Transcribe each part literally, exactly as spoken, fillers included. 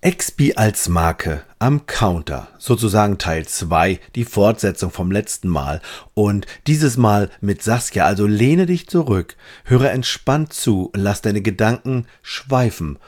Expi als Marke am Counter, sozusagen Teil zwei, die Fortsetzung vom letzten Mal und dieses Mal mit Saskia, also lehne dich zurück, höre entspannt zu, lass deine Gedanken schweifen.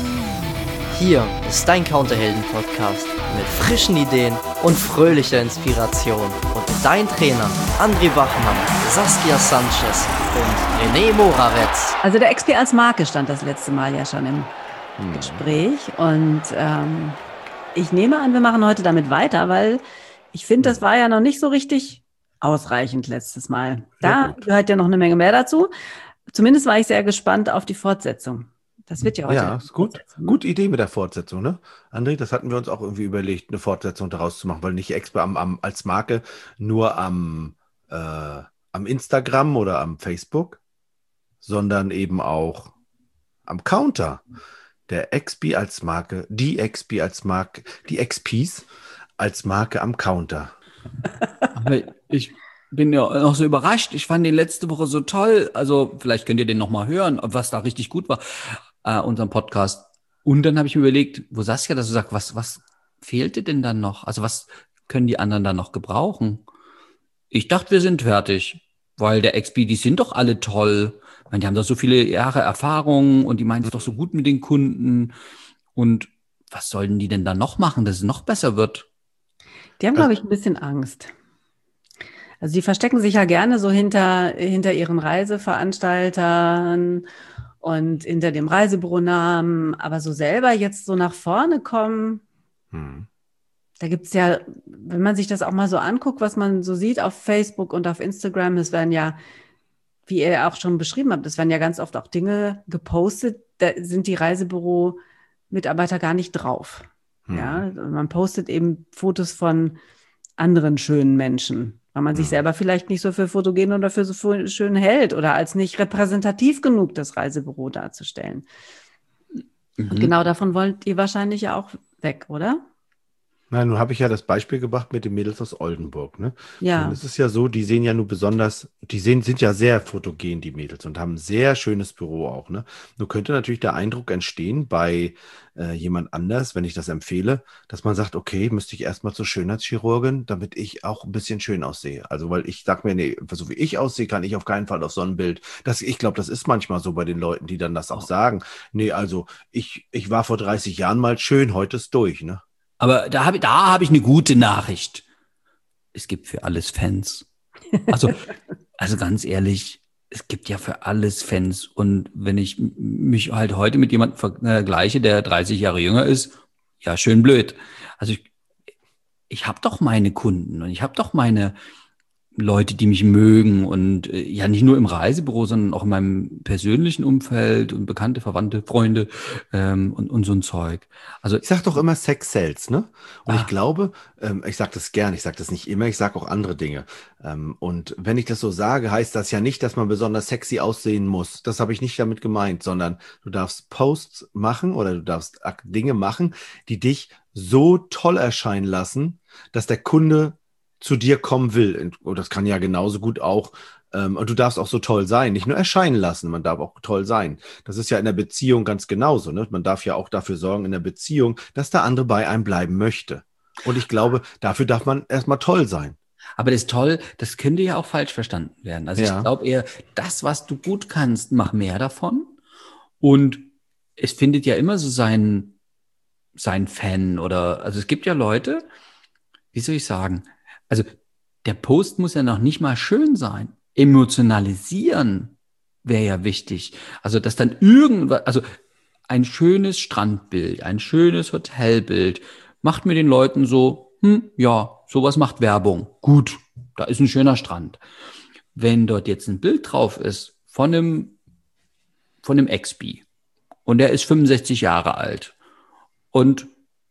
Hier ist dein Counterhelden-Podcast mit frischen Ideen und fröhlicher Inspiration und dein Trainer André Wachmann, Saskia Sanchez und René Moravetz. Also der Expi als Marke stand das letzte Mal ja schon im Gespräch und ähm, ich nehme an, wir machen heute damit weiter, weil ich finde, das war ja noch nicht so richtig ausreichend letztes Mal. Da gehört ja noch eine Menge mehr dazu. Zumindest war ich sehr gespannt auf die Fortsetzung. Das wird ja heute. Ja, ist gut. Gute Idee mit der Fortsetzung, ne? André, das hatten wir uns auch irgendwie überlegt, eine Fortsetzung daraus zu machen, weil nicht Expi am, am, als Marke nur am, äh, am Instagram oder am Facebook, sondern eben auch am Counter. Der Expi als Marke, die Expi als Marke, die Expis als Marke am Counter. Aber ich bin ja noch so überrascht. Ich fand den letzte Woche so toll. Also vielleicht könnt ihr den nochmal hören, was da richtig gut war, äh, unseren Podcast. Und dann habe ich mir überlegt, wo Saskia das so sagt, was, was fehlte denn dann noch? Also was können die anderen dann noch gebrauchen? Ich dachte, wir sind fertig, weil der Expi, die sind doch alle toll. Ich meine, die haben doch so viele Jahre Erfahrung und die meinen es doch so gut mit den Kunden. Und was sollen die denn dann noch machen, dass es noch besser wird? Die haben, glaube ich, ein bisschen Angst. Also die verstecken sich ja gerne so hinter, hinter ihren Reiseveranstaltern und hinter dem Reisebüronamen. Aber so selber jetzt so nach vorne kommen, hm. Da gibt es ja, wenn man sich das auch mal so anguckt, was man so sieht auf Facebook und auf Instagram, es werden ja, wie ihr auch schon beschrieben habt, es werden ja ganz oft auch Dinge gepostet, da sind die Reisebüro-Mitarbeiter gar nicht drauf. Hm. Ja, man postet eben Fotos von anderen schönen Menschen, weil man hm. sich selber vielleicht nicht so für fotogen oder für so schön hält oder als nicht repräsentativ genug das Reisebüro darzustellen. Mhm. Und genau davon wollt ihr wahrscheinlich ja auch weg, oder? Nein, nun habe ich ja das Beispiel gebracht mit den Mädels aus Oldenburg. Ne? Ja. Und es ist ja so, die sehen ja nur besonders, die sehen, sind ja sehr fotogen, die Mädels, und haben ein sehr schönes Büro auch. Ne? Nur könnte natürlich der Eindruck entstehen bei äh, jemand anders, wenn ich das empfehle, dass man sagt, okay, müsste ich erstmal zur Schönheitschirurgin, damit ich auch ein bisschen schön aussehe. Also, weil ich sage mir, nee, so wie ich aussehe, kann ich auf keinen Fall auf so ein Bild. Das, ich glaube, das ist manchmal so bei den Leuten, die dann das auch sagen. Nee, also ich, ich war vor dreißig Jahren mal schön, heute ist durch, ne? Aber da habe da hab ich eine gute Nachricht. Es gibt für alles Fans. Also, also ganz ehrlich, es gibt ja für alles Fans. Und wenn ich mich halt heute mit jemandem vergleiche, der dreißig Jahre jünger ist, ja, schön blöd. Also ich, ich habe doch meine Kunden und ich habe doch meine Leute, die mich mögen und äh, ja nicht nur im Reisebüro, sondern auch in meinem persönlichen Umfeld und Bekannte, Verwandte, Freunde ähm, und, und so ein Zeug. Also ich sage doch immer Sex sells, ne? Und ah. ich glaube, ähm, ich sage das gern, ich sage das nicht immer, ich sage auch andere Dinge. Ähm, und wenn ich das so sage, heißt das ja nicht, dass man besonders sexy aussehen muss. Das habe ich nicht damit gemeint, sondern du darfst Posts machen oder du darfst Dinge machen, die dich so toll erscheinen lassen, dass der Kunde zu dir kommen will. Und das kann ja genauso gut auch, ähm, und du darfst auch so toll sein, nicht nur erscheinen lassen, man darf auch toll sein. Das ist ja in der Beziehung ganz genauso, ne? Man darf ja auch dafür sorgen in der Beziehung, dass der andere bei einem bleiben möchte. Und ich glaube, dafür darf man erstmal toll sein. Aber das ist toll, das könnte ja auch falsch verstanden werden. Also ja. Ich glaube eher, das, was du gut kannst, mach mehr davon. Und es findet ja immer so sein, sein Fan oder, also es gibt ja Leute, wie soll ich sagen, also der Post muss ja noch nicht mal schön sein. Emotionalisieren wäre ja wichtig. Also dass dann irgendwas, also ein schönes Strandbild, ein schönes Hotelbild macht mir den Leuten so, hm, ja, sowas macht Werbung. Gut, da ist ein schöner Strand. Wenn dort jetzt ein Bild drauf ist von einem, von einem Expi und der ist fünfundsechzig Jahre alt und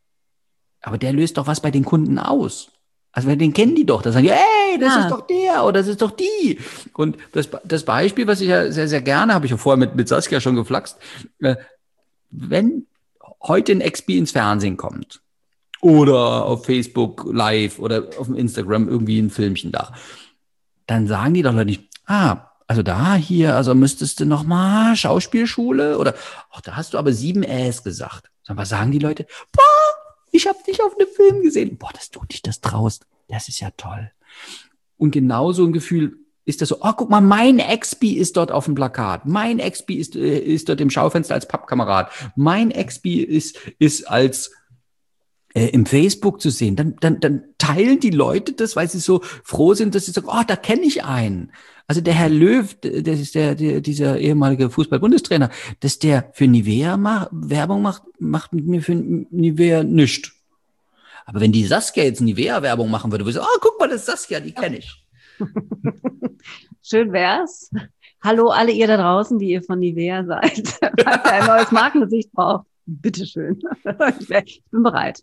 aber der löst doch was bei den Kunden aus. Also den kennen die doch, da sagen die, ey, das ja. ist doch der oder das ist doch die. Und das, das Beispiel, was ich ja sehr, sehr gerne, habe ich ja vorher mit, mit Saskia schon geflaxt, äh, wenn heute ein Expi ins Fernsehen kommt oder auf Facebook live oder auf dem Instagram irgendwie ein Filmchen da, dann sagen die doch Leute nicht, ah, also da hier, also müsstest du noch mal Schauspielschule oder, ach, da hast du aber sieben Äs gesagt. Sondern was sagen die Leute? Boah, ich habe dich auf einem Film gesehen. Boah, dass du dich das traust, das ist ja toll. Und genau so ein Gefühl ist das so, oh, guck mal, mein Expi ist dort auf dem Plakat. Mein Expi ist, äh, ist dort im Schaufenster als Pappkamerad. Mein Expi ist, ist als äh, im Facebook zu sehen. Dann, dann, dann teilen die Leute das, weil sie so froh sind, dass sie sagen, oh, da kenne ich einen. Also der Herr Löw, das ist der, der dieser ehemalige Fußball-Bundestrainer, dass der für Nivea ma- Werbung macht, macht mit mir für Nivea nichts. Aber wenn die Saskia jetzt Nivea-Werbung machen würde, würde ich sagen, oh, guck mal, das ist Saskia, die kenne ich. Schön wär's. Hallo alle ihr da draußen, die ihr von Nivea seid. Falls ihr ein neues Markengesicht braucht, bitteschön. Ich bin bereit.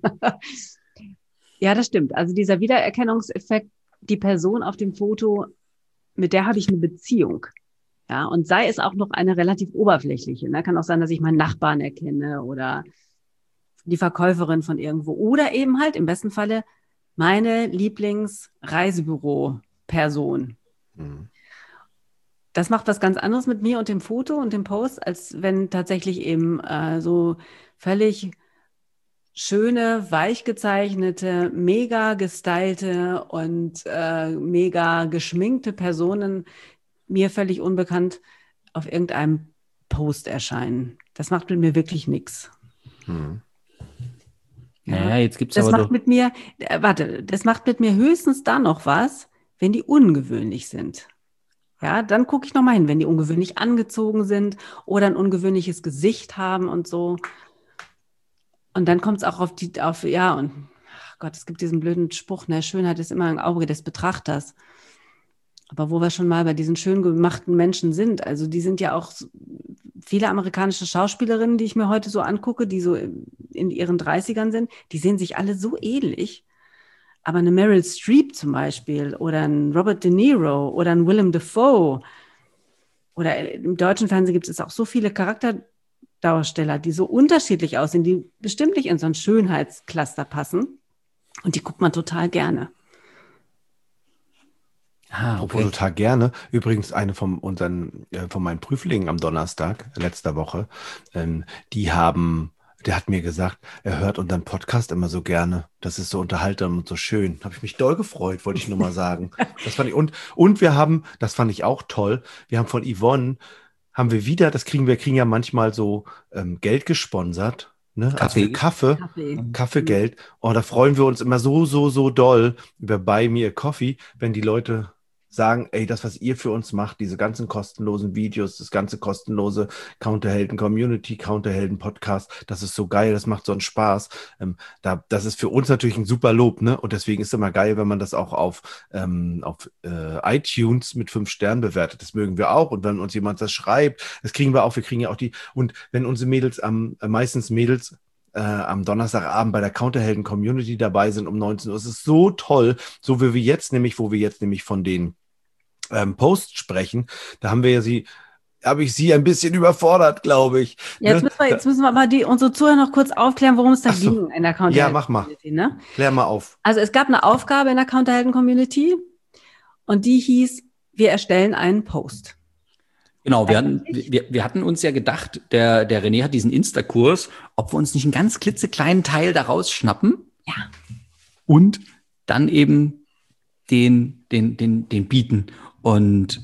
Ja, das stimmt. Also dieser Wiedererkennungseffekt, die Person auf dem Foto, mit der habe ich eine Beziehung. Ja, und sei es auch noch eine relativ oberflächliche. Ne? Kann auch sein, dass ich meinen Nachbarn erkenne oder die Verkäuferin von irgendwo. Oder eben halt im besten Falle meine Lieblingsreisebüro-Person. Mhm. Das macht was ganz anderes mit mir und dem Foto und dem Post, als wenn tatsächlich eben äh, so völlig schöne, weich gezeichnete, mega gestylte und äh, mega geschminkte Personen mir völlig unbekannt auf irgendeinem Post erscheinen. Das macht mit mir wirklich nichts. Hm. Ja, naja, jetzt gibt's das aber macht doch mit mir, äh, warte, das macht mit mir höchstens da noch was, wenn die ungewöhnlich sind. Ja, dann gucke ich noch mal hin, wenn die ungewöhnlich angezogen sind oder ein ungewöhnliches Gesicht haben und so. Und dann kommt es auch auf die, auf, ja, und ach Gott, es gibt diesen blöden Spruch, ne, Schönheit ist immer im Auge des Betrachters. Aber wo wir schon mal bei diesen schön gemachten Menschen sind, also die sind ja auch viele amerikanische Schauspielerinnen, die ich mir heute so angucke, die so in ihren dreißigern sind, die sehen sich alle so ähnlich. Aber eine Meryl Streep zum Beispiel oder ein Robert De Niro oder ein Willem Dafoe oder im deutschen Fernsehen gibt es auch so viele Charakterdarsteller, die so unterschiedlich aussehen, die bestimmt nicht in so ein Schönheitscluster passen. Und die guckt man total gerne. Ah, okay. Total gerne. Übrigens eine von unseren, äh, von meinen Prüflingen am Donnerstag, letzter Woche, ähm, die haben, der hat mir gesagt, er hört unseren Podcast immer so gerne. Das ist so unterhaltsam und so schön. Habe ich mich doll gefreut, wollte ich nur mal sagen. Das fand ich, und, und wir haben, das fand ich auch toll, wir haben von Yvonne, haben wir wieder, das kriegen wir, kriegen ja manchmal so ähm, Geld gesponsert. Ne? Kaffee. Also Kaffee, Kaffee. Kaffeegeld. Oh, da freuen wir uns immer so, so, so doll über Buy Me a Coffee, wenn die Leute sagen, ey, das, was ihr für uns macht, diese ganzen kostenlosen Videos, das ganze kostenlose Counterhelden-Community, Counterhelden-Podcast, das ist so geil, das macht so einen Spaß. Ähm, da, das ist für uns natürlich ein super Lob, ne? Und deswegen ist es immer geil, wenn man das auch auf, ähm, auf äh, iTunes mit fünf Sternen bewertet. Das mögen wir auch. Und wenn uns jemand das schreibt, das kriegen wir auch, wir kriegen ja auch die, und wenn unsere Mädels, am äh, meistens Mädels, Äh, am Donnerstagabend bei der Counterhelden-Community dabei sind um neunzehn Uhr. Es ist so toll, so wie wir jetzt nämlich, wo wir jetzt nämlich von den ähm, Posts sprechen, da haben wir ja sie, habe ich sie ein bisschen überfordert, glaube ich. Ja, jetzt, müssen wir, jetzt müssen wir aber die, unsere Zuhörer noch kurz aufklären, worum es da so. ging in der Counterhelden-Community. Ja, mach mal. Ne? Klär mal auf. Also es gab eine Aufgabe in der Counterhelden-Community und die hieß, wir erstellen einen Post. Genau, wir hatten, wir, wir hatten uns ja gedacht, der, der René hat diesen Insta-Kurs, ob wir uns nicht einen ganz klitzekleinen Teil daraus schnappen. Ja. Und dann eben den, den, den, den bieten. Und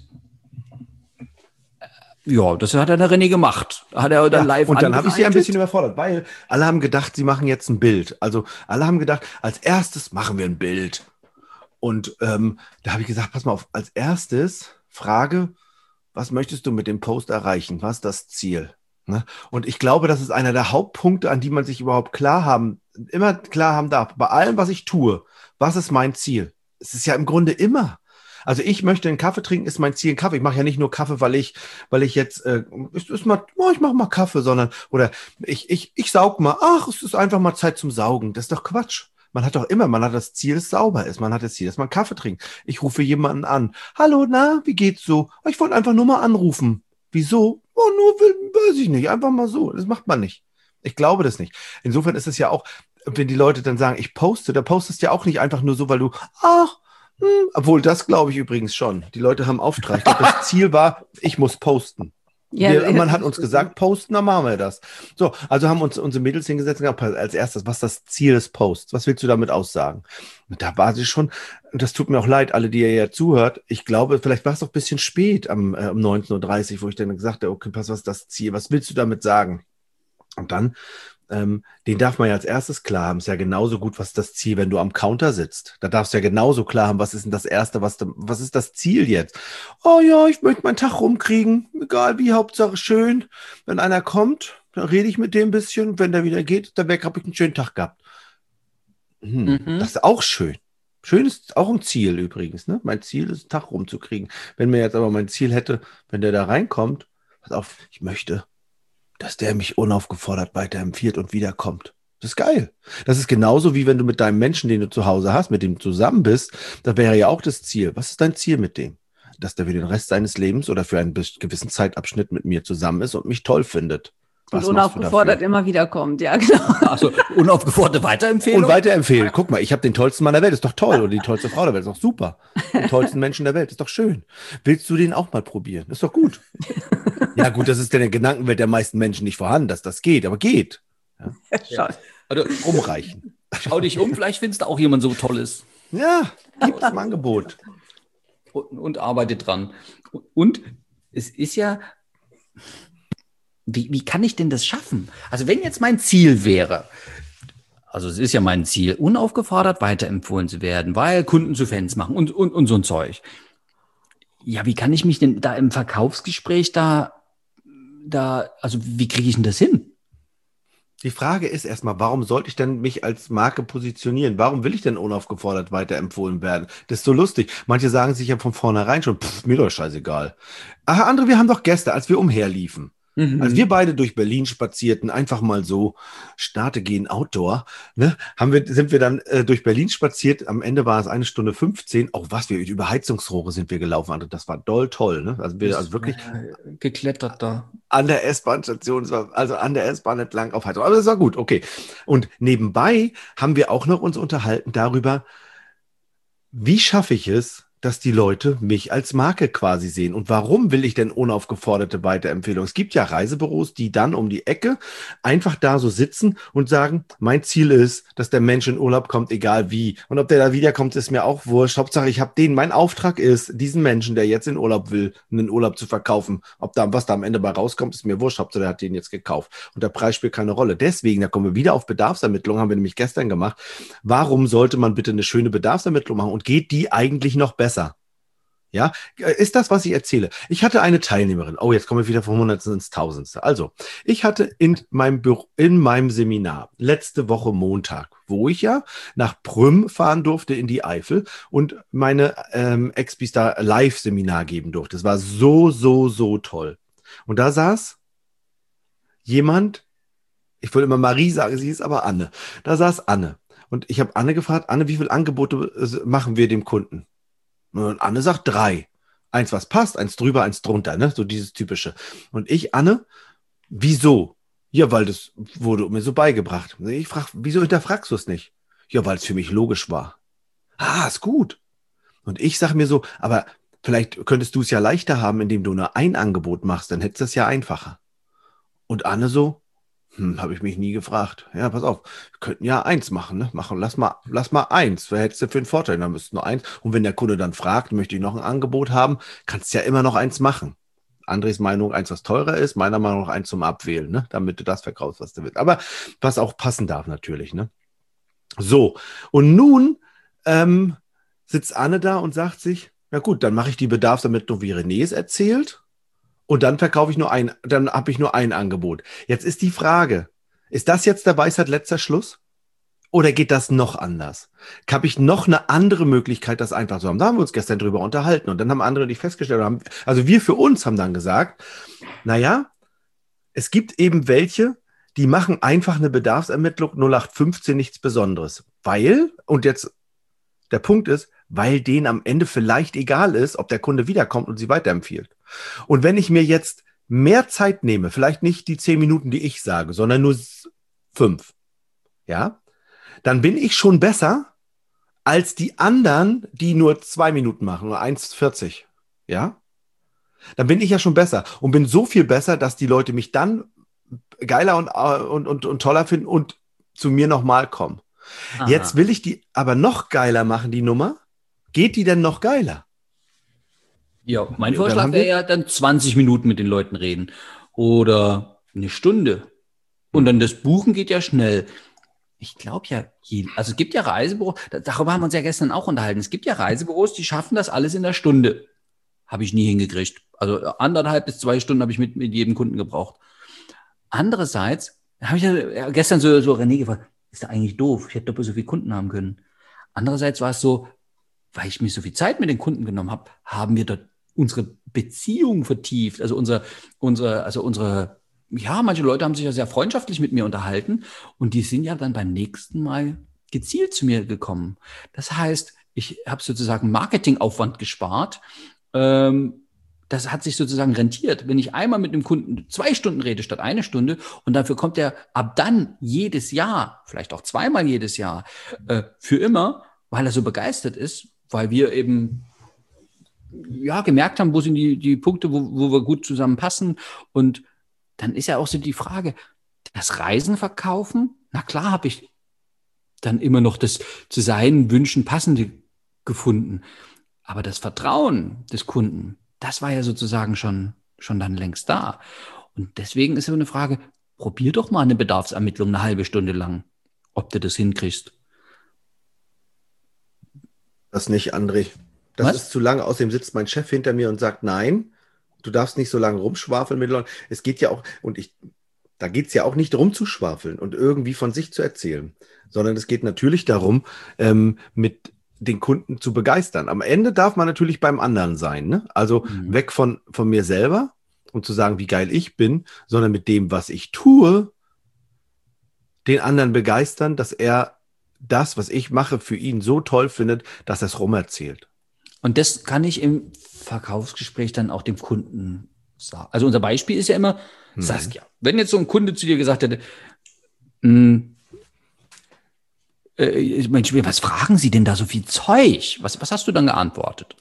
äh, ja, das hat der René gemacht. Hat er dann ja, live Und dann habe ich sie ein bisschen überfordert, weil alle haben gedacht, sie machen jetzt ein Bild. Also alle haben gedacht, als erstes machen wir ein Bild. Und ähm, da habe ich gesagt, pass mal auf, als erstes Frage, was möchtest du mit dem Post erreichen? Was ist das Ziel? Ne? Und ich glaube, das ist einer der Hauptpunkte, an die man sich überhaupt klar haben, immer klar haben darf. Bei allem, was ich tue, was ist mein Ziel? Es ist ja im Grunde immer. Also ich möchte einen Kaffee trinken, ist mein Ziel ein Kaffee. Ich mache ja nicht nur Kaffee, weil ich, weil ich jetzt, äh, ist, ist mal, oh, ich mache mal Kaffee, sondern, oder ich, ich, ich saug mal, ach, es ist einfach mal Zeit zum Saugen. Das ist doch Quatsch. Man hat doch immer, man hat das Ziel, dass es sauber ist. Man hat das Ziel, dass man Kaffee trinkt. Ich rufe jemanden an. Hallo, na, wie geht's so? Ich wollte einfach nur mal anrufen. Wieso? Oh, nur, weiß ich nicht. Einfach mal so. Das macht man nicht. Ich glaube das nicht. Insofern ist es ja auch, wenn die Leute dann sagen, ich poste, da postest du ja auch nicht einfach nur so, weil du, ach, hm, obwohl das glaube ich übrigens schon. Die Leute haben Auftrag. Ich glaube, das Ziel war, ich muss posten. Ja, wir, man hat uns gesagt, posten, dann machen wir das. So, also haben uns unsere Mädels hingesetzt und gesagt, als erstes, was ist das Ziel des Posts? Was willst du damit aussagen? Und da war sie schon, und das tut mir auch leid, alle, die ihr ja zuhört, ich glaube, vielleicht war es doch ein bisschen spät am, äh, um neunzehn Uhr dreißig, wo ich dann gesagt habe, okay, pass, was ist das Ziel? Was willst du damit sagen? Und dann Ähm, den darf man ja als erstes klar haben. Ist ja genauso gut, was ist das Ziel, wenn du am Counter sitzt. Da darfst du ja genauso klar haben, was ist denn das Erste, was, was ist das Ziel jetzt? Oh ja, ich möchte meinen Tag rumkriegen, egal wie, Hauptsache schön. Wenn einer kommt, dann rede ich mit dem ein bisschen. Wenn der wieder geht, dann weg, habe ich einen schönen Tag gehabt. Hm, mhm. Das ist auch schön. Schön ist auch ein Ziel übrigens. Ne? Mein Ziel ist, einen Tag rumzukriegen. Wenn mir jetzt aber mein Ziel hätte, wenn der da reinkommt, pass auf, ich möchte, dass der mich unaufgefordert weiterempfiehlt und wiederkommt. Das ist geil. Das ist genauso, wie wenn du mit deinem Menschen, den du zu Hause hast, mit dem du zusammen bist, da wäre ja auch das Ziel. Was ist dein Ziel mit dem? Dass der für den Rest seines Lebens oder für einen gewissen Zeitabschnitt mit mir zusammen ist und mich toll findet. Was und unaufgefordert immer wieder kommt, ja genau. Also unaufgeforderte Weiterempfehlung? Und weiterempfehlen. Guck mal, ich habe den tollsten Mann der Welt, ist doch toll. Oder die tollste Frau der Welt, ist doch super. Den tollsten Menschen der Welt, ist doch schön. Willst du den auch mal probieren? Ist doch gut. Ja gut, das ist in der Gedankenwelt der meisten Menschen nicht vorhanden, dass das geht, aber geht. Ja. Ja. Also, rumreichen. Schau dich um, vielleicht findest du auch jemand so Tolles. Ja, gibt es ein Angebot. Und, und arbeite dran. Und es ist ja... Wie, wie kann ich denn das schaffen? Also wenn jetzt mein Ziel wäre, also es ist ja mein Ziel, unaufgefordert weiterempfohlen zu werden, weil Kunden zu Fans machen und, und, und so ein Zeug. Ja, wie kann ich mich denn da im Verkaufsgespräch da, da, also wie kriege ich denn das hin? Die Frage ist erstmal, warum sollte ich denn mich als Marke positionieren? Warum will ich denn unaufgefordert weiterempfohlen werden? Das ist so lustig. Manche sagen sich ja von vornherein schon, pff, mir doch scheißegal. Ach, andere, wir haben doch Gäste, als wir umherliefen. Mhm. Als wir beide durch Berlin spazierten, einfach mal so, starte gehen Outdoor, ne, haben wir, sind wir dann äh, durch Berlin spaziert. Am Ende war es eine Stunde fünfzehn. Auch was, wir über Heizungsrohre sind wir gelaufen. Also das war doll toll, ne? Also wir also wirklich geklettert da. An der S-Bahn-Station, also an der S-Bahn entlang auf Heizung. Aber das war gut, okay. Und nebenbei haben wir auch noch uns unterhalten darüber, wie schaffe ich es, dass die Leute mich als Marke quasi sehen. Und warum will ich denn unaufgeforderte Weiterempfehlungen? Es gibt ja Reisebüros, die dann um die Ecke einfach da so sitzen und sagen, mein Ziel ist, dass der Mensch in Urlaub kommt, egal wie. Und ob der da wiederkommt, ist mir auch wurscht. Hauptsache, ich habe den, mein Auftrag ist, diesen Menschen, der jetzt in Urlaub will, einen Urlaub zu verkaufen. Ob da, was da am Ende bei rauskommt, ist mir wurscht. Hauptsache, der hat den jetzt gekauft. Und der Preis spielt keine Rolle. Deswegen, da kommen wir wieder auf Bedarfsermittlung, haben wir nämlich gestern gemacht. Warum sollte man bitte eine schöne Bedarfsermittlung machen? Und geht die eigentlich noch besser? Ja, ist das, was ich erzähle. Ich hatte eine Teilnehmerin. Oh, jetzt kommen wir wieder vom Hundertsten ins Tausendste. Also, ich hatte in meinem Büro, in meinem Seminar letzte Woche Montag, wo ich ja nach Prüm fahren durfte in die Eifel und meine ähm, Expis da Live-Seminar geben durfte. Das war so, so, so toll. Und da saß jemand, ich wollte immer Marie sagen, sie ist aber Anne. Da saß Anne. Und ich habe Anne gefragt, Anne, wie viele Angebote machen wir dem Kunden? Und Anne sagt drei. Eins, was passt, eins drüber, eins drunter, ne? So dieses typische. Und ich, Anne, wieso? Ja, weil das wurde mir so beigebracht. Ich frage, wieso hinterfragst du es nicht? Ja, weil es für mich logisch war. Ah, ist gut. Und ich sage mir so, aber vielleicht könntest du es ja leichter haben, indem du nur ein Angebot machst, dann hättest du es ja einfacher. Und Anne so, Hm, habe ich mich nie gefragt. Ja, pass auf, wir könnten ja eins machen, ne? Machen, lass mal, lass mal eins. Was hättest du für einen Vorteil? Dann müsst nur eins. Und wenn der Kunde dann fragt, möchte ich noch ein Angebot haben, kannst du ja immer noch eins machen. Andres Meinung, eins, was teurer ist, meiner Meinung nach eins zum Abwählen, ne? Damit du das verkaufst, was du willst. Aber was auch passen darf natürlich, ne? So, und nun ähm, sitzt Anne da und sagt sich, na gut, dann mache ich die Bedarfsermittlung, wie René es erzählt. Und dann verkaufe ich nur ein, dann habe ich nur ein Angebot. Jetzt ist die Frage, ist das jetzt der Weisheit letzter Schluss? Oder geht das noch anders? Habe ich noch eine andere Möglichkeit, das einfach zu haben? Da haben wir uns gestern drüber unterhalten und dann haben andere nicht festgestellt, haben, also wir für uns haben dann gesagt, naja, es gibt eben welche, die machen einfach eine Bedarfsermittlung null acht fünfzehn, nichts Besonderes. Weil, und jetzt der Punkt ist, weil denen am Ende vielleicht egal ist, ob der Kunde wiederkommt und sie weiterempfiehlt. Und wenn ich mir jetzt mehr Zeit nehme, vielleicht nicht die zehn Minuten, die ich sage, sondern nur fünf, ja, dann bin ich schon besser als die anderen, die nur zwei Minuten machen oder eins vierzig, ja. Dann bin ich ja schon besser und bin so viel besser, dass die Leute mich dann geiler und, und, und, und toller finden und zu mir nochmal kommen. Aha. Jetzt will ich die aber noch geiler machen, die Nummer. Geht die denn noch geiler? Ja, mein Vorschlag wäre ja dann zwanzig Minuten mit den Leuten reden oder eine Stunde. Und dann das Buchen geht ja schnell. Ich glaube ja, also es gibt ja Reisebüros, darüber haben wir uns ja gestern auch unterhalten. Es gibt ja Reisebüros, die schaffen das alles in der Stunde. Habe ich nie hingekriegt. Also anderthalb bis zwei Stunden habe ich mit, mit jedem Kunden gebraucht. Andererseits habe ich ja gestern so, so René gefragt, ist da eigentlich doof? Ich hätte doppelt so viele Kunden haben können. Andererseits war es so, weil ich mir so viel Zeit mit den Kunden genommen habe, haben wir dort unsere Beziehung vertieft. Also unsere, unsere, also unsere, ja, manche Leute haben sich ja sehr freundschaftlich mit mir unterhalten und die sind ja dann beim nächsten Mal gezielt zu mir gekommen. Das heißt, ich habe sozusagen Marketingaufwand gespart. Ähm, das hat sich sozusagen rentiert. Wenn ich einmal mit einem Kunden zwei Stunden rede statt eine Stunde und dafür kommt er ab dann jedes Jahr, vielleicht auch zweimal jedes Jahr, äh, für immer, weil er so begeistert ist, weil wir eben ja gemerkt haben, wo sind die, die Punkte, wo, wo wir gut zusammenpassen. Und dann ist ja auch so die Frage, das Reisen verkaufen, na klar habe ich dann immer noch das zu seinen Wünschen passende gefunden. Aber das Vertrauen des Kunden, das war ja sozusagen schon, schon dann längst da. Und deswegen ist so eine Frage, probier doch mal eine Bedarfsermittlung eine halbe Stunde lang, ob du das hinkriegst. Das nicht, André. Das Was? ist zu lange. Außerdem sitzt mein Chef hinter mir und sagt, nein, du darfst nicht so lange rumschwafeln mit Leuten. Es geht ja auch, und ich, da geht es ja auch nicht rumzuschwafeln und irgendwie von sich zu erzählen, sondern es geht natürlich darum, ähm, mit den Kunden zu begeistern. Am Ende darf man natürlich beim anderen sein, ne? Also mhm. weg von, von mir selber und zu sagen, wie geil ich bin, sondern mit dem, was ich tue, den anderen begeistern, dass er das, was ich mache, für ihn so toll findet, dass er es rumerzählt. Und das kann ich im Verkaufsgespräch dann auch dem Kunden sagen. Also unser Beispiel ist ja immer, mhm. Saskia, wenn jetzt so ein Kunde zu dir gesagt hätte, mh, äh, Mensch, was fragen Sie denn da so viel Zeug? Was, was hast du dann geantwortet?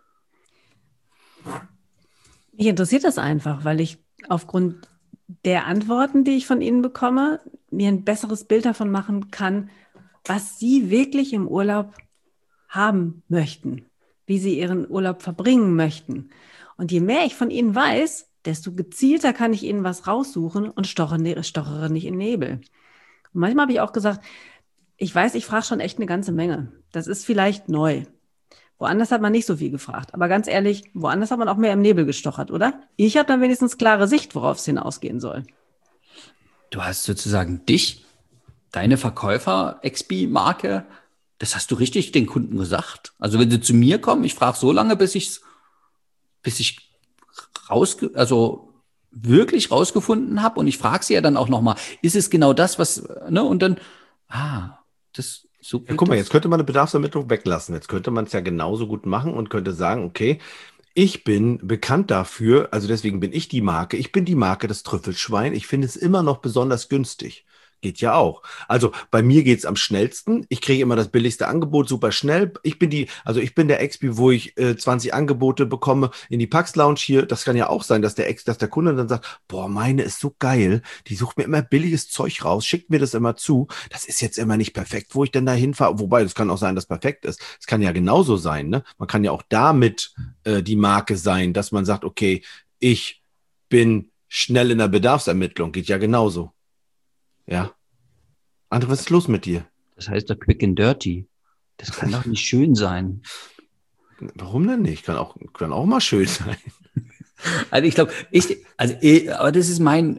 Mich interessiert das einfach, weil ich aufgrund der Antworten, die ich von Ihnen bekomme, mir ein besseres Bild davon machen kann, was Sie wirklich im Urlaub haben möchten, wie Sie Ihren Urlaub verbringen möchten. Und je mehr ich von Ihnen weiß, desto gezielter kann ich Ihnen was raussuchen und stochere, stochere nicht in Nebel. Und manchmal habe ich auch gesagt, ich weiß, ich frage schon echt eine ganze Menge. Das ist vielleicht neu. Woanders hat man nicht so viel gefragt. Aber ganz ehrlich, woanders hat man auch mehr im Nebel gestochert, oder? Ich habe dann wenigstens klare Sicht, worauf es hinausgehen soll. Du hast sozusagen dich, deine Verkäufer-X P-Marke, das hast du richtig den Kunden gesagt. Also wenn sie zu mir kommen, ich frage so lange, bis ich bis ich rausge also wirklich rausgefunden habe und ich frage sie ja dann auch nochmal, ist es genau das, was, ne? Und dann, ah, das so. Ja, guck mal, jetzt könnte man eine Bedarfsermittlung weglassen. Jetzt könnte man es ja genauso gut machen und könnte sagen, okay, ich bin bekannt dafür, also deswegen bin ich die Marke, ich bin die Marke des Trüffelschwein. Ich finde es immer noch besonders günstig. Geht ja auch. Also bei mir geht es am schnellsten. Ich kriege immer das billigste Angebot super schnell. Ich bin die, also ich bin der X P, wo ich äh, zwanzig Angebote bekomme in die Pax Lounge hier. Das kann ja auch sein, dass der Ex, dass der Kunde dann sagt, boah, meine ist so geil. Die sucht mir immer billiges Zeug raus, schickt mir das immer zu. Das ist jetzt immer nicht perfekt, wo ich denn da hinfahre. Wobei, das kann auch sein, dass perfekt ist. Es kann ja genauso sein, ne? Man kann ja auch damit äh, die Marke sein, dass man sagt, okay, ich bin schnell in der Bedarfsermittlung. Geht ja genauso. Ja. André, was ist los mit dir? Das heißt doch quick and dirty. Das kann doch nicht schön sein. Warum denn nicht? Kann auch, kann auch mal schön sein. Also ich glaube, ich, also, ich, aber das ist mein,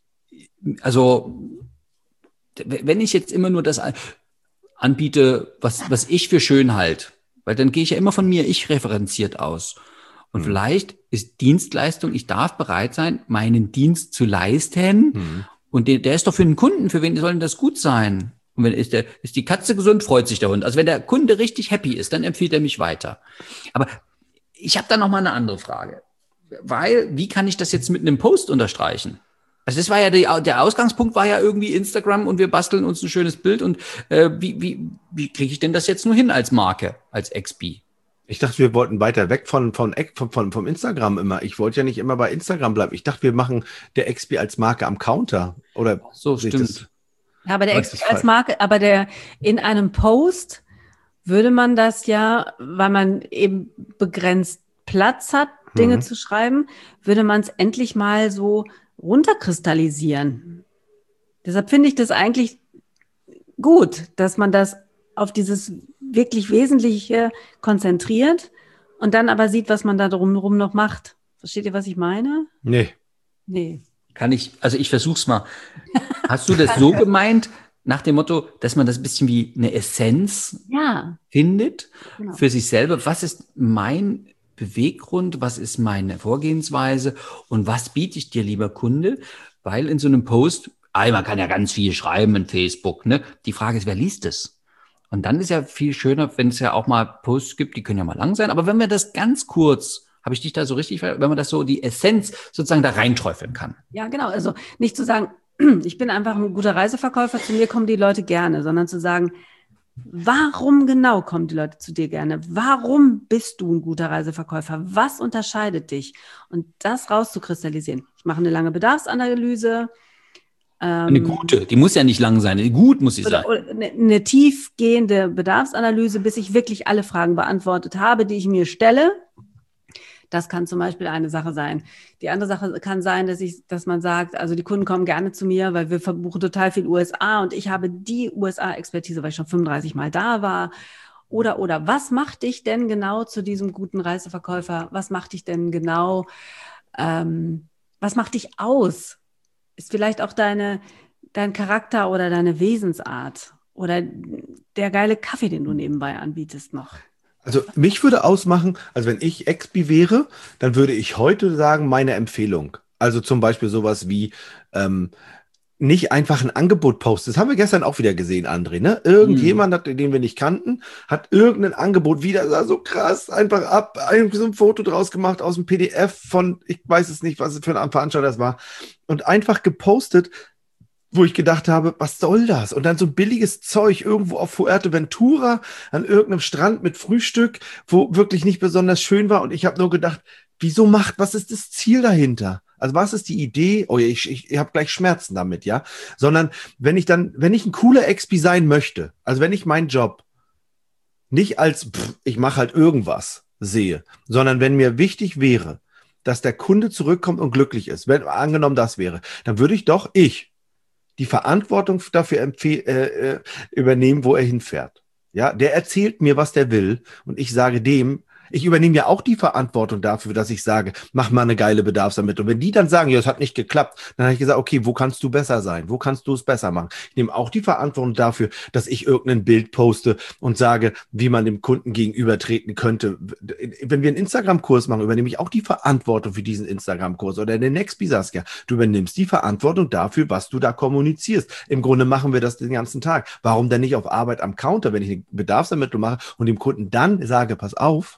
also, wenn ich jetzt immer nur das anbiete, was, was ich für schön halte, weil dann gehe ich ja immer von mir ich referenziert aus. Und hm. vielleicht ist Dienstleistung, ich darf bereit sein, meinen Dienst zu leisten. Hm. Und der, der ist doch für den Kunden, für wen soll denn das gut sein? Und wenn ist der, ist die Katze gesund, freut sich der Hund. Also wenn der Kunde richtig happy ist, dann empfiehlt er mich weiter. Aber ich habe da noch mal eine andere Frage. Weil, wie kann ich das jetzt mit einem Post unterstreichen? Also das war ja die, der Ausgangspunkt war ja irgendwie Instagram und wir basteln uns ein schönes Bild. Und äh, wie, wie, wie kriege ich denn das jetzt nur hin als Marke, als X P? Ich dachte, wir wollten weiter weg von, von, von, von, vom Instagram immer. Ich wollte ja nicht immer bei Instagram bleiben. Ich dachte, wir machen der Expi als Marke am Counter. Oder so, stimmt. Das, ja, aber der Expi als Marke, aber der in einem Post würde man das ja, weil man eben begrenzt Platz hat, Dinge mhm. zu schreiben, würde man es endlich mal so runterkristallisieren. Deshalb finde ich das eigentlich gut, dass man das auf dieses wirklich Wesentliche konzentriert und dann aber sieht, was man da drumherum noch macht. Versteht ihr, was ich meine? Nee. Nee. Kann ich, also ich versuch's mal. Hast du das so gemeint, nach dem Motto, dass man das ein bisschen wie eine Essenz ja. findet Genau. für sich selber? Was ist mein Beweggrund? Was ist meine Vorgehensweise? Und was biete ich dir, lieber Kunde? Weil in so einem Post, ah, man kann ja ganz viel schreiben in Facebook, ne? Die Frage ist, wer liest es? Und dann ist ja viel schöner, wenn es ja auch mal Posts gibt, die können ja mal lang sein. Aber wenn wir das ganz kurz, habe ich dich da so richtig, wenn man das so, die Essenz sozusagen da reinträufeln kann. Ja, genau. Also nicht zu sagen, ich bin einfach ein guter Reiseverkäufer, zu mir kommen die Leute gerne, sondern zu sagen, warum genau kommen die Leute zu dir gerne? Warum bist du ein guter Reiseverkäufer? Was unterscheidet dich? Und das rauszukristallisieren. Ich mache eine lange Bedarfsanalyse. Eine gute, die muss ja nicht lang sein, gut muss sie sein. Oder eine, eine tiefgehende Bedarfsanalyse, bis ich wirklich alle Fragen beantwortet habe, die ich mir stelle. Das kann zum Beispiel eine Sache sein. Die andere Sache kann sein, dass ich, dass man sagt, also die Kunden kommen gerne zu mir, weil wir verbuchen total viel U S A und ich habe die U S A-Expertise, weil ich schon fünfunddreißig Mal da war. Oder, oder, was macht dich denn genau zu diesem guten Reiseverkäufer? Was macht dich denn genau, ähm, was macht dich aus? Ist vielleicht auch deine, dein Charakter oder deine Wesensart oder der geile Kaffee, den du nebenbei anbietest noch. Also mich würde ausmachen, also wenn ich Expi wäre, dann würde ich heute sagen, meine Empfehlung. Also zum Beispiel sowas wie ähm, nicht einfach ein Angebot posten. Das haben wir gestern auch wieder gesehen, André. Ne? Irgendjemand, hat, den wir nicht kannten, hat irgendein Angebot wieder sah so krass einfach ab, so ein Foto draus gemacht aus dem P D F von, ich weiß es nicht, was es für ein Veranstalter das war, und einfach gepostet, wo ich gedacht habe, was soll das? Und dann so ein billiges Zeug irgendwo auf Fuerteventura an irgendeinem Strand mit Frühstück, wo wirklich nicht besonders schön war. Und ich habe nur gedacht, wieso macht, was ist das Ziel dahinter? Also was ist die Idee? Oh, ich, ich, ich habe gleich Schmerzen damit, ja. Sondern wenn ich dann, wenn ich ein cooler Expi sein möchte, also wenn ich meinen Job nicht als, pff, ich mache halt irgendwas sehe, sondern wenn mir wichtig wäre, dass der Kunde zurückkommt und glücklich ist, wenn angenommen das wäre, dann würde ich doch, ich, die Verantwortung dafür empfehl, äh, übernehmen, wo er hinfährt. Ja, der erzählt mir, was der will und ich sage dem, ich übernehme ja auch die Verantwortung dafür, dass ich sage, mach mal eine geile Bedarfsermittlung. Wenn die dann sagen, ja, es hat nicht geklappt, dann habe ich gesagt, okay, wo kannst du besser sein? Wo kannst du es besser machen? Ich nehme auch die Verantwortung dafür, dass ich irgendein Bild poste und sage, wie man dem Kunden gegenübertreten könnte. Wenn wir einen Instagram-Kurs machen, übernehme ich auch die Verantwortung für diesen Instagram-Kurs oder den Nextpi, Saskia. Du übernimmst die Verantwortung dafür, was du da kommunizierst. Im Grunde machen wir das den ganzen Tag. Warum denn nicht auf Arbeit am Counter, wenn ich eine Bedarfsermittlung mache und dem Kunden dann sage, pass auf,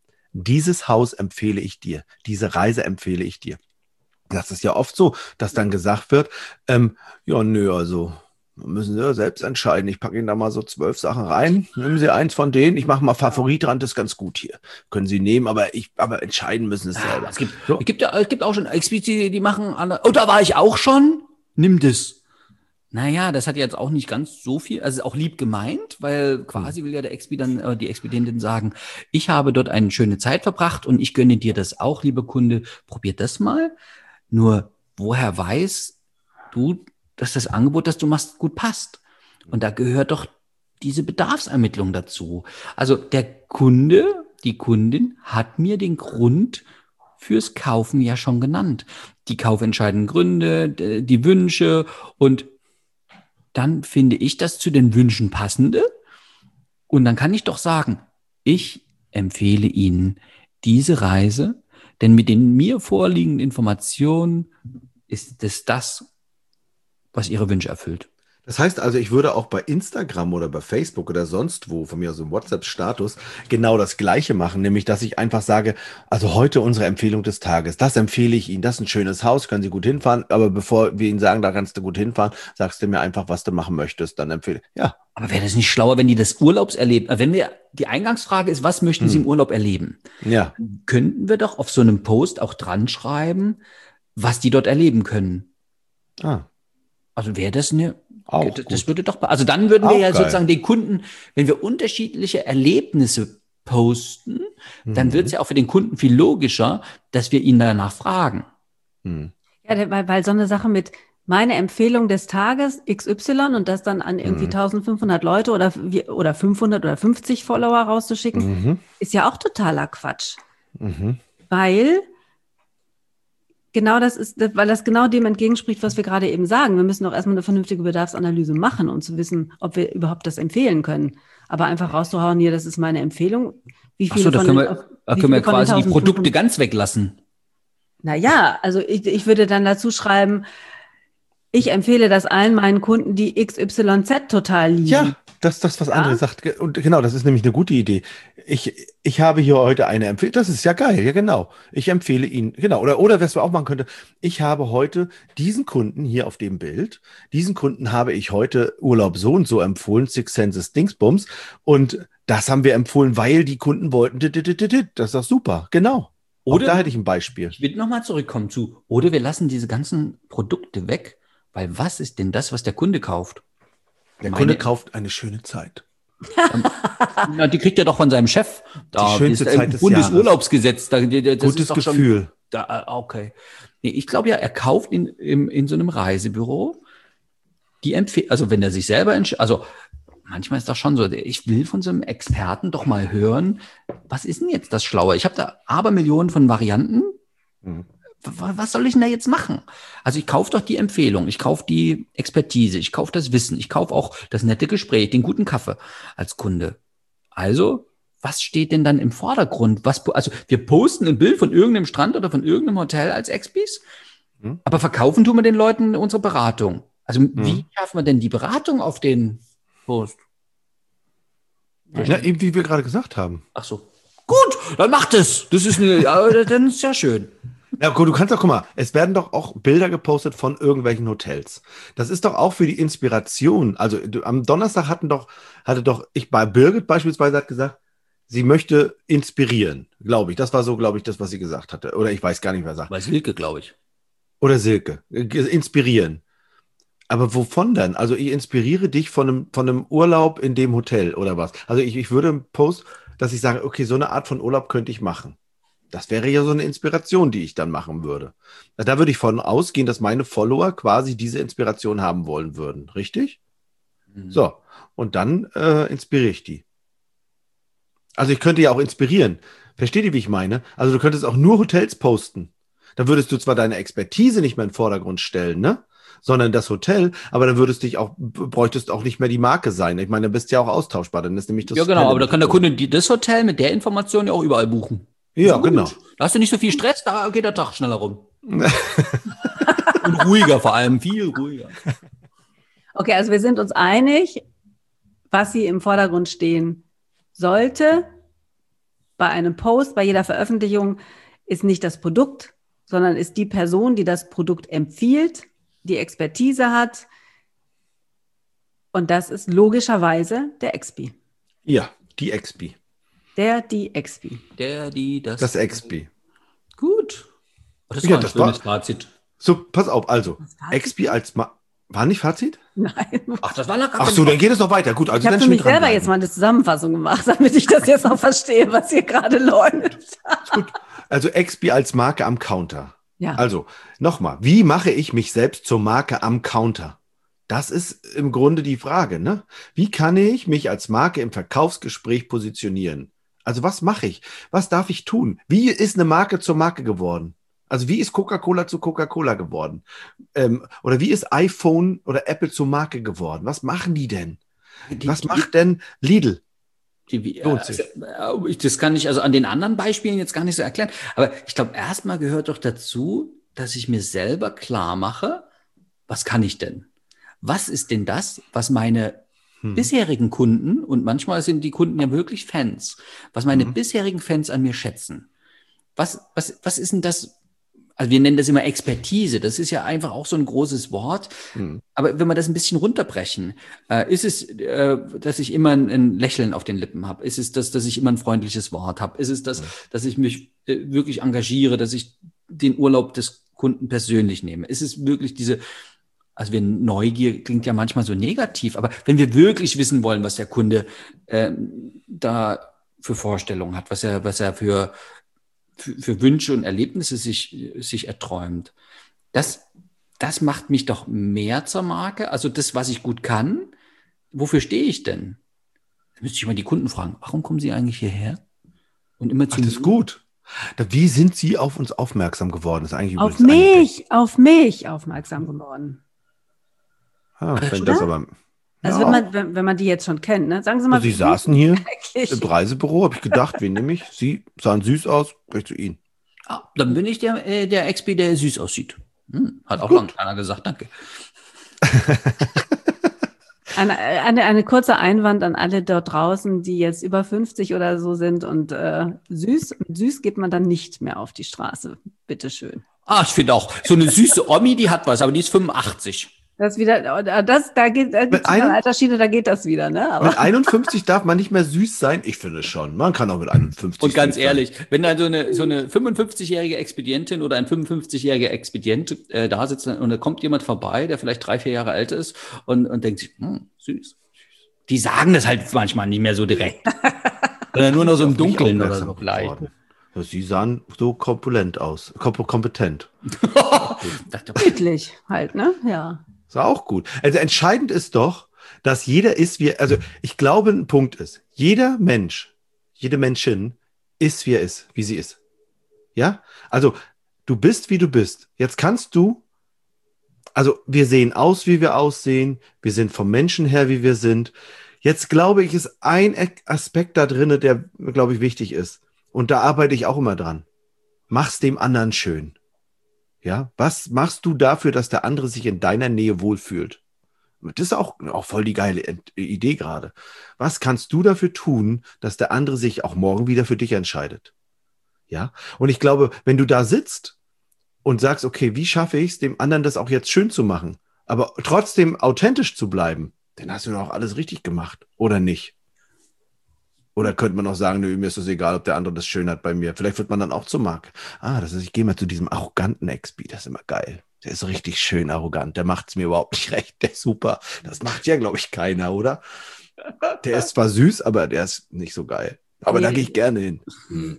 dieses Haus empfehle ich dir, diese Reise empfehle ich dir. Das ist ja oft so, dass dann gesagt wird, ähm, ja, nö, also müssen Sie ja selbst entscheiden. Ich packe Ihnen da mal so zwölf Sachen rein. Nehmen Sie eins von denen. Ich mache mal Favorit dran, das ist ganz gut hier. Können Sie nehmen, aber ich, aber entscheiden müssen es selber. Ah, es gibt, so. es gibt ja, es gibt auch schon Explizit, die machen alle. Oh, da war ich auch schon. Nimm das. Naja, das hat jetzt auch nicht ganz so viel, also auch lieb gemeint, weil quasi will ja der Expi dann, äh, die Expedientin sagen, ich habe dort eine schöne Zeit verbracht und ich gönne dir das auch, lieber Kunde, probier das mal. Nur, woher weiß du, dass das Angebot, das du machst, gut passt? Und da gehört doch diese Bedarfsermittlung dazu. Also der Kunde, die Kundin hat mir den Grund fürs Kaufen ja schon genannt. Die kaufentscheidenden Gründe, die Wünsche, und dann finde ich das zu den Wünschen passende. Und dann kann ich doch sagen, ich empfehle Ihnen diese Reise, denn mit den mir vorliegenden Informationen ist es das, was Ihre Wünsche erfüllt. Das heißt also, ich würde auch bei Instagram oder bei Facebook oder sonst wo, von mir aus im WhatsApp-Status, genau das Gleiche machen, nämlich, dass ich einfach sage, also heute unsere Empfehlung des Tages, das empfehle ich Ihnen, das ist ein schönes Haus, können Sie gut hinfahren, aber bevor wir Ihnen sagen, da kannst du gut hinfahren, sagst du mir einfach, was du machen möchtest, dann empfehle ich, ja. Aber wäre das nicht schlauer, wenn die das Urlaubserleben, wenn wir, die Eingangsfrage ist, was möchten Sie im Urlaub erleben? Ja. Könnten wir doch auf so einem Post auch dran schreiben, was die dort erleben können. Ah. Also wäre das eine, Auch das, gut. das würde doch, also dann würden wir Auch ja geil. sozusagen den Kunden, wenn wir unterschiedliche Erlebnisse posten, dann Mhm. wird es ja auch für den Kunden viel logischer, dass wir ihn danach fragen. Mhm. Ja, der- weil, weil so eine Sache mit meine Empfehlung des Tages X Y und das dann an irgendwie Mhm. eintausendfünfhundert Leute oder, wie- oder fünfhundert oder fünfzig Follower rauszuschicken, Mhm. ist ja auch totaler Quatsch. Mhm. Weil genau das ist, weil das genau dem entgegenspricht, was wir gerade eben sagen. Wir müssen doch erstmal eine vernünftige Bedarfsanalyse machen, um zu wissen, ob wir überhaupt das empfehlen können. Aber einfach rauszuhauen, hier, das ist meine Empfehlung. Wie Ach viele so, da von können den- wir, auf- da wie können wir viele von den quasi die Produkte eintausendfünfhundert ganz weglassen. Naja, also ich, ich würde dann dazu schreiben, ich empfehle das allen meinen Kunden, die X Y Z total lieben. Ja, das ist das, was Ja? André sagt. Ge- Und genau, das ist nämlich eine gute Idee. Ich, ich habe hier heute eine Empfehlung. Das ist ja geil, ja genau. Ich empfehle Ihnen, genau. Oder, oder was wir auch machen könnte, ich habe heute diesen Kunden hier auf dem Bild, diesen Kunden habe ich heute Urlaub so und so empfohlen, Six Senses Dingsbums. Und das haben wir empfohlen, weil die Kunden wollten. dit, dit, dit, dit, dit. Das ist doch super, genau. Auch Oder- da hätte ich ein Beispiel. Ich will nochmal zurückkommen zu, oder wir lassen diese ganzen Produkte weg, weil was ist denn das, was der Kunde kauft? Der Meine- Kunde kauft eine schöne Zeit. Na, die kriegt er doch von seinem Chef. Da schönste ist Zeit ein des Bundesurlaubsgesetz. Da, das Gutes ist doch schon- Gefühl. Da, okay. Nee, ich glaube ja, er kauft in, in, in so einem Reisebüro die Empfehlung, also wenn er sich selber entscheidet, also manchmal ist das schon so, ich will von so einem Experten doch mal hören, was ist denn jetzt das Schlaue? Ich habe da Abermillionen von Varianten. Mhm. W- Was soll ich denn da jetzt machen? Also ich kaufe doch die Empfehlung, ich kaufe die Expertise, ich kaufe das Wissen, ich kaufe auch das nette Gespräch, den guten Kaffee als Kunde. Also, was steht denn dann im Vordergrund? Was, po- also wir posten ein Bild von irgendeinem Strand oder von irgendeinem Hotel als Expis, Mhm. aber verkaufen tun wir den Leuten unsere Beratung. Also Mhm. wie schaffen wir denn die Beratung auf den Post? Ja, eben wie wir gerade gesagt haben. Ach so. Gut, dann macht es. Das ist eine, ja, dann ist ja schön. Ja, gut, du kannst doch, guck mal, es werden doch auch Bilder gepostet von irgendwelchen Hotels. Das ist doch auch für die Inspiration. Also du, am Donnerstag hatten doch, hatte doch, ich bei Birgit beispielsweise hat gesagt, sie möchte inspirieren, glaube ich. Das war so, glaube ich, das, was sie gesagt hatte. Oder ich weiß gar nicht, wer sagt. Bei Silke, glaube ich. Oder Silke. Äh, Inspirieren. Aber wovon denn? Also ich inspiriere dich von einem, von einem Urlaub in dem Hotel oder was? Also ich, ich würde einen Post, dass ich sage, okay, so eine Art von Urlaub könnte ich machen. Das wäre ja so eine Inspiration, die ich dann machen würde. Da würde ich von ausgehen, dass meine Follower quasi diese Inspiration haben wollen würden. Richtig? Mhm. So. Und dann äh, inspiriere ich die. Also ich könnte ja auch inspirieren. Versteht ihr, wie ich meine? Also du könntest auch nur Hotels posten. Da würdest du zwar deine Expertise nicht mehr in den Vordergrund stellen, ne? Sondern das Hotel, aber dann würdest dich auch, bräuchtest auch nicht mehr die Marke sein. Ich meine, dann bist du ja auch austauschbar, dann ist nämlich das Ja, genau, Hotel aber da im kann der Fokus. Kunde die, das Hotel mit der Information ja auch überall buchen. Ja, Gut. genau. Da hast du nicht so viel Stress, da geht der Tag schneller rum. Und ruhiger vor allem, viel ruhiger. Okay, also wir sind uns einig, was hier im Vordergrund stehen sollte bei einem Post, bei jeder Veröffentlichung, ist nicht das Produkt, sondern ist die Person, die das Produkt empfiehlt, die Expertise hat. Und das ist logischerweise der Expi. Ja, die Expi. Der, die Expi. Der, die, das. Das Expi. Gut. Das Ja, war ein das schönes war- Fazit. So, pass auf, also, Das Fazit? Expi als Ma war nicht Fazit? Nein. Ach, das war noch gar Ach kein so, dann Fazit. geht es noch weiter. Gut, also Ich habe dann für schön mich selber dranbleiben. jetzt mal eine Zusammenfassung gemacht, damit ich das jetzt auch verstehe, was hier gerade läuft. Gut. Also Expi als Marke am Counter. Ja. Also, nochmal, wie mache ich mich selbst zur Marke am Counter? Das ist im Grunde die Frage, ne? Wie kann ich mich als Marke im Verkaufsgespräch positionieren? Also was mache ich? Was darf ich tun? Wie ist eine Marke zur Marke geworden? Also wie ist Coca-Cola zu Coca-Cola geworden? Ähm, oder wie ist iPhone oder Apple zur Marke geworden? Was machen die denn? Die- Was die- macht denn Lidl? Die, wie, Lohnt äh, sich. äh, ich- das kann ich also an den anderen Beispielen jetzt gar nicht so erklären. Aber ich glaube, erstmal gehört doch dazu, dass ich mir selber klar mache, was kann ich denn? was ist denn das, was meine hm. bisherigen Kunden, und manchmal sind die Kunden ja wirklich Fans, was meine hm. bisherigen Fans an mir schätzen. Was, was, was ist denn das? Also wir nennen das immer Expertise. Das ist ja einfach auch so ein großes Wort. Hm. Aber wenn wir das ein bisschen runterbrechen, äh, ist es, äh, dass ich immer ein, ein Lächeln auf den Lippen habe? Ist es das, dass ich immer ein freundliches Wort habe? Ist es das, hm. dass ich mich äh, wirklich engagiere, dass ich den Urlaub des Kunden persönlich nehme? Ist es wirklich diese, also wir Neugier klingt ja manchmal so negativ, aber wenn wir wirklich wissen wollen, was der Kunde äh, da für Vorstellungen hat, was er, was er für Für, für Wünsche und Erlebnisse sich, sich erträumt. Das, das macht mich doch mehr zur Marke. Also das, was ich gut kann, wofür stehe ich denn? Da müsste ich mal die Kunden fragen, warum kommen Sie eigentlich hierher? Und immer zu Ach, das ist gut. Wie sind Sie auf uns aufmerksam geworden? Das ist eigentlich auf mich, auf mich aufmerksam geworden. Ah, wenn das aber... Also ja. wenn man, wenn, wenn man die jetzt schon kennt, ne? Sagen Sie mal. Sie saßen hier eigentlich im Reisebüro, habe ich gedacht, wen nehme ich? Sie sahen süß aus, gleich zu Ihnen. Ah, dann bin ich der, äh, der Expi, der süß aussieht. Hm, hat auch lange keiner gesagt, danke. eine, eine, eine kurze Einwand an alle dort draußen, die jetzt über fünfzig oder so sind und äh, süß, mit süß geht man dann nicht mehr auf die Straße. Bitteschön. Ah, ich finde auch, so eine süße Omi, die hat was, aber die ist fünfundachtzig. Das wieder, das, da geht, da gibt es Altersschiene, da geht das wieder, ne? Aber mit einundfünfzig darf man nicht mehr süß sein? Ich finde schon. Man kann auch mit einundfünfzig. Und ganz ehrlich, sein. Wenn da so eine, so eine fünfundfünfzigjährige Expedientin oder ein fünfundfünfzigjähriger Expedient äh, da sitzt und da kommt jemand vorbei, der vielleicht drei, vier Jahre alt ist und, und denkt sich, hm, süß. Die sagen das halt manchmal nicht mehr so direkt. Sondern nur noch so im Dunkeln oder so leicht. Ja, Sie sahen so kompulent aus, Kom- kompetent. Bildlich halt, ne? Ja. Ist auch gut. Also entscheidend ist doch, dass jeder ist, wie, also ich glaube, ein Punkt ist, jeder Mensch, jede Menschin ist, wie er ist, wie sie ist. Ja? Also du bist, wie du bist. Jetzt kannst du, also wir sehen aus, wie wir aussehen, wir sind vom Menschen her, wie wir sind. Jetzt glaube ich, ist ein Aspekt da drin, der, glaube ich, wichtig ist. Und da arbeite ich auch immer dran. Mach's dem anderen schön. Ja, was machst du dafür, dass der andere sich in deiner Nähe wohlfühlt? Das ist auch, auch voll die geile Idee gerade. Was kannst du dafür tun, dass der andere sich auch morgen wieder für dich entscheidet? Ja, und ich glaube, wenn du da sitzt und sagst, okay, wie schaffe ich es, dem anderen das auch jetzt schön zu machen, aber trotzdem authentisch zu bleiben, dann hast du doch auch alles richtig gemacht, oder nicht? Oder könnte man auch sagen, nö, mir ist es egal, ob der andere das schön hat bei mir. Vielleicht wird man dann auch zur Marke. Ah, das heißt, ich gehe mal zu diesem arroganten Expi, das ist immer geil. Der ist richtig schön arrogant, der macht es mir überhaupt nicht recht, der ist super. Das macht ja, glaube ich, keiner, oder? Der ist zwar süß, aber der ist nicht so geil. Aber da gehe ich gerne hin. Hm.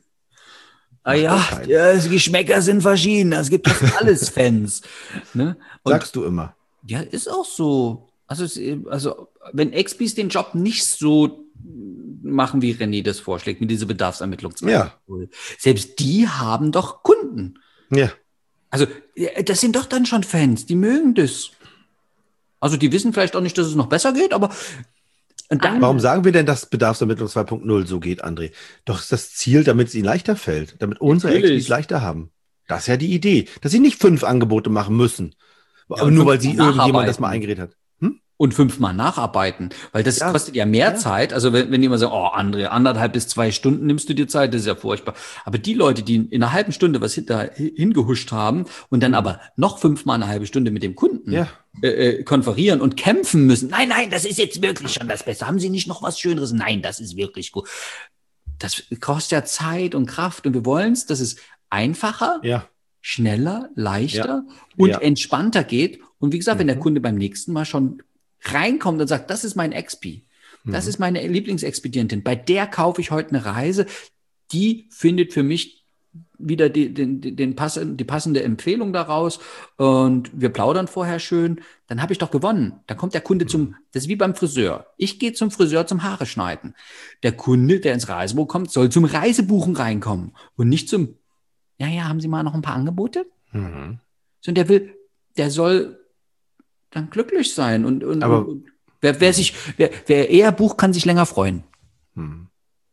Ah ja, ja, die Geschmäcker sind verschieden, es gibt alles Fans. Ne? Und, sagst du immer. Ja, ist auch so. Also, also wenn Expis den Job nicht so machen, wie René das vorschlägt, mit dieser Bedarfsermittlung. Ja. Selbst die haben doch Kunden. Ja. Also das sind doch dann schon Fans, die mögen das. Also die wissen vielleicht auch nicht, dass es noch besser geht, aber dann, warum sagen wir denn, dass Bedarfsermittlung zwei Punkt null so geht, André? Doch ist das Ziel, damit es ihnen leichter fällt, damit unsere Expis leichter haben. Das ist ja die Idee, dass sie nicht fünf Angebote machen müssen, ja, aber nur weil sie irgendjemand das mal eingeredet hat. Hm? Und fünfmal nacharbeiten, weil das ja. kostet ja mehr ja. Zeit. Also wenn, wenn jemand sagt, oh André, anderthalb bis zwei Stunden nimmst du dir Zeit, das ist ja furchtbar. Aber die Leute, die in einer halben Stunde was hinter, hingehuscht haben und dann aber noch fünfmal eine halbe Stunde mit dem Kunden ja. äh, konferieren und kämpfen müssen. Nein, nein, das ist jetzt wirklich schon das Beste. Haben Sie nicht noch was Schöneres? Nein, das ist wirklich gut. Das kostet ja Zeit und Kraft und wir wollen es, dass es einfacher, ja. schneller, leichter ja. und ja. entspannter geht. Und wie gesagt, mhm. wenn der Kunde beim nächsten Mal schon reinkommt und sagt, das ist mein Expi, das mhm. ist meine Lieblingsexpedientin, bei der kaufe ich heute eine Reise, die findet für mich wieder die, den, den passen, die passende Empfehlung daraus und wir plaudern vorher schön, dann habe ich doch gewonnen. Dann kommt der Kunde mhm. zum, das ist wie beim Friseur. Ich gehe zum Friseur zum Haare schneiden. Der Kunde, der ins Reisebuch kommt, soll zum Reisebuchen reinkommen und nicht zum, ja, ja, haben Sie mal noch ein paar Angebote? Mhm. Sondern der will, der soll dann glücklich sein und, und, aber, und wer, wer sich, wer, wer eher bucht, kann sich länger freuen. Hm.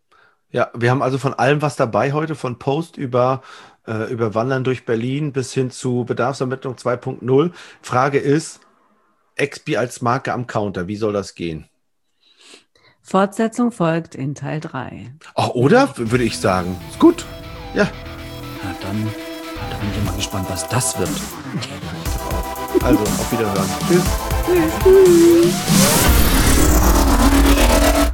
Ja, wir haben also von allem was dabei heute, von Post über, äh, über Wandern durch Berlin bis hin zu Bedarfsermittlung zwei Punkt null. Frage ist, Expi als Marke am Counter, wie soll das gehen? Fortsetzung folgt in Teil drei. Ach, oder? Würde ich sagen. Ist gut. Ja. Na dann, da bin ich mal gespannt, was das wird. Also, auf Wiederhören. Tschüss. Tschüss.